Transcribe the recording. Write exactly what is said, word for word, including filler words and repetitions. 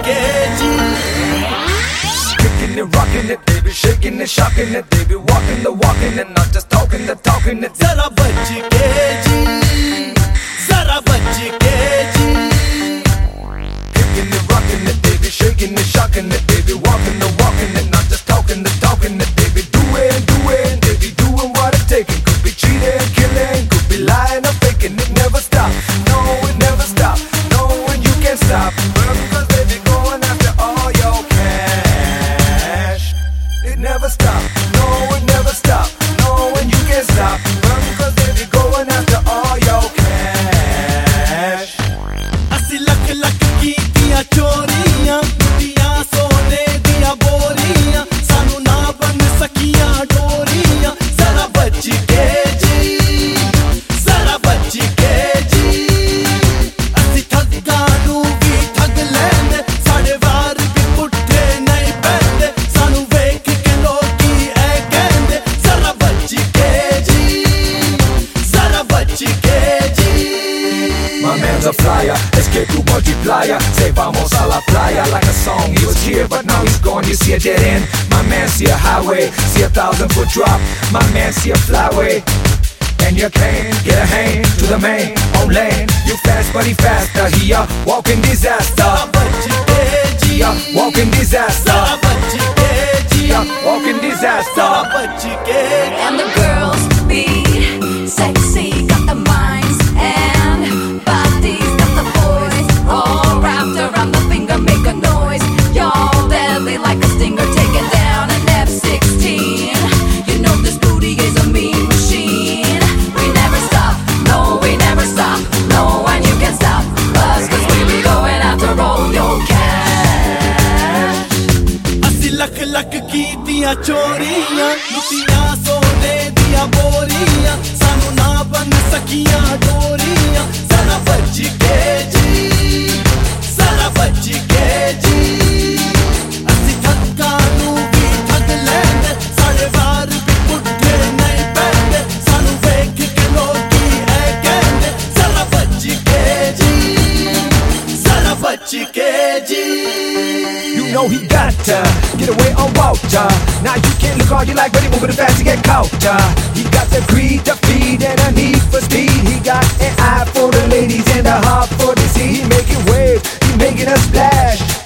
के जी kicking it, rocking it, they be shaking it, shocking it, they be walking the walking and not just talking the talking it. Zara bach ke ji, zara bach ke ji. Kicking it, rocking it, they be shaking it, shocking it, they be walking the walking and not just talking the talking it. They be doing, doing, they be doing what it taking. Could be cheating, killing, could be lying or faking. It never stop, no, it never stop, no, and you can't stop. Because they be going after all your cash. It never stop, no, it never stop, no, and you can't stop. Because they be going after all your cash. Asi lak lak ki diya choriyan, diya sone diya boriyan, sanu na ban sakiyan doriyan. Zara bach ke ji, zara bach ke ji. Asi thagga nu vi thag lende, sade waar vi putte nahi pende, sanu vekh ke loki eh kende. Zara bach ke ji, zara bach ke ji. My man's a flyer, escape to multiplier. Say vamos a la playa like a song. He was here but now he's gone, you see a dead end. My man see a highway, see a thousand foot drop. My man see a flyway, and you can't get a hand to the main on lane. You fast but he faster, he a walking disaster. Zara bach ke ji, a walking disaster. Zara bach ke ji, a walking disaster. Zara bach ke. And the girls be sexy, got the minds and bodies, got the boys all wrapped around the finger, make a noise. Y'all deadly like a stinger, taking down an F sixteen. You know this booty is a mean machine. We never stop, no, we never stop, no, and you can't stop us, cause we be going after all your cash. Asi lak lak ki diya choriyan, lutiyan sone diya boriyan, sanu na ban sakiyan doriyan. Zara bach ke ji, zara bach ke ji. Asi thagga nu vi thag lende, sade waar vi putte nahi pende, sanu vekh ke loki eh kende. Zara bach ke ji, zara bach ke ji. You know he got to get away on Walter. Now you can't look all you like, but he moving fast to get caught. uh. He got the greed to feed and a need for speed. He got an eye for the ladies and a heart for the sea. He making waves, he making a splash.